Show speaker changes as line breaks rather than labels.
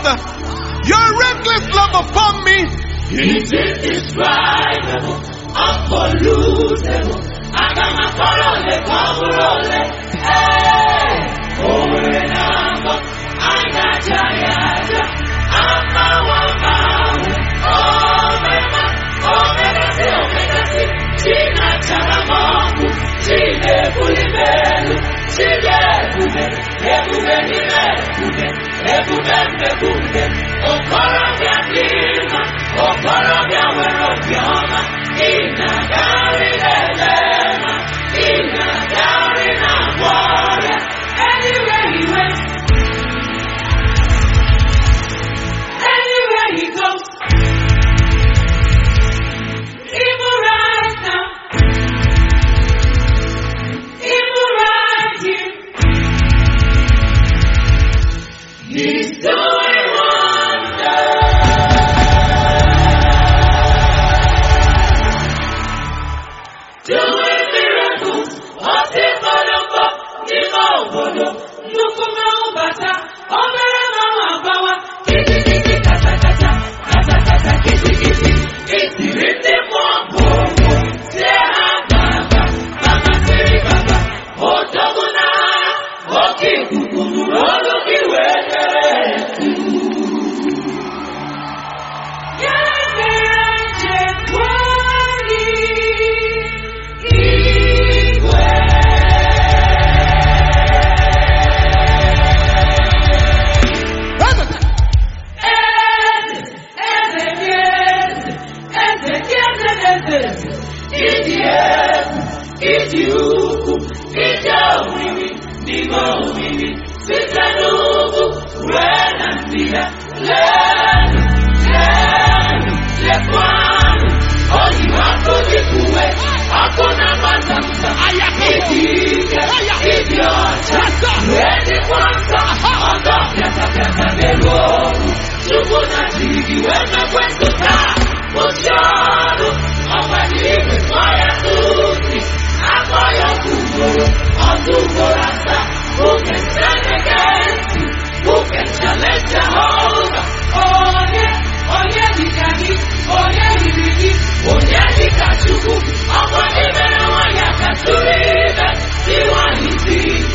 Father, your reckless love upon me
is indescribable, unpollutable. Agamakorole, komurole, hey, orenamo, ainachayada, amawamawe, omegasi, china charamongu, chile bulimelu, chile bube, ebube, okorobia klima, okorobia werobioma, inagari lelema, inagari na warrior, anywhere he went, anywhere he goes, even right now, even right here, he's doing wonders. Doing miracles, Otifoloko, Nimobodo, Nukuma Ubata, Omerama Wabawa, Kiti, Kata, Kiti, Iti, Rite Mwambo, Seha Baba, Mama Seri Baba, Otoguna, Oki Kukumu, Oloki Wete. Who can stand against you? Who can challenge Jehovah? Oh yeah, he can eat. Oh yeah, he will eat. Oh yeah, he can shoot. Oh, but even when you can do it, see what he sees.